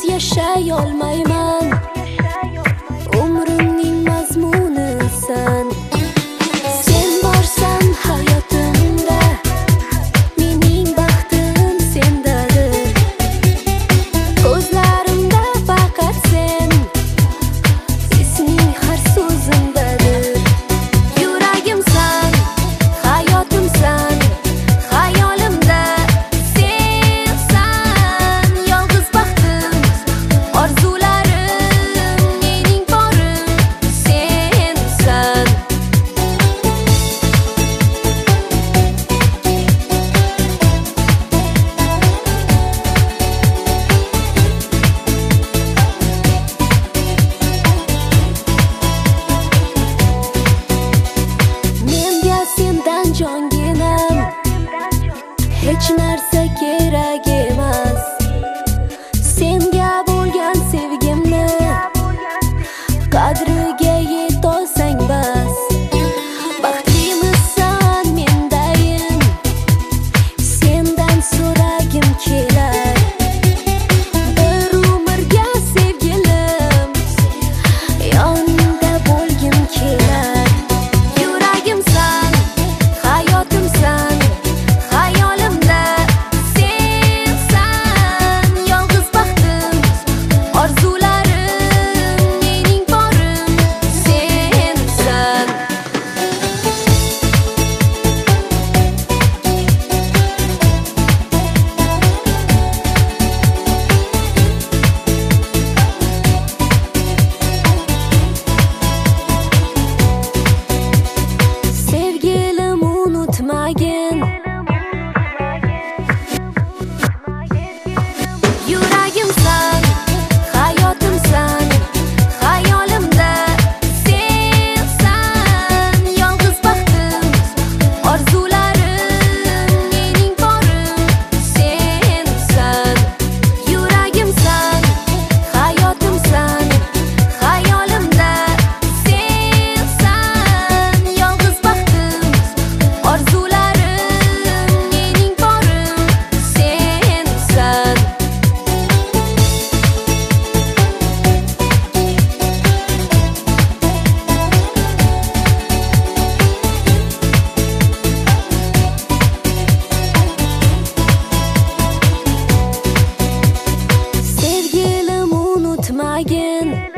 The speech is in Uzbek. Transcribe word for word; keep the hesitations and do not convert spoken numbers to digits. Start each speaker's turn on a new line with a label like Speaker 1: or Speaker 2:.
Speaker 1: yashay olmayman. Umrimning mazmunisan. Sen borsan hayotimda, mening baxtim sendadir. Ko'zlarimda faqat sen, isming har so'zimdadir. Yuragimsan, hayotimsan, hayolimda sensan. Yolg'iz baxtim, orzularim, mening borim sensan. Menga sendan jonginam, hech narsa kerak emas. Senga bo'lgan sevgimni qadriga yetolsang bas. Baxtlisan mendayim, sendan so'ragim kelar. Bir umrga sevgilim, yoningda bo'lgim kelar. Yuragimsan, hayotimsan, hayolimda sensan. Yolg'iz baxtim, orzularim, mening borim sensan. Sevgilim unutmagin, yuragimsan, hayotimsan, hayolimda sensan. Yolg'iz baxtim, orzularim, mening borim sensan. Yuragimsan, hayotimsan, hayolimda sensan. Yolg'iz baxtim, orzularim, mening borim sensan. Sevgilim unutmagin,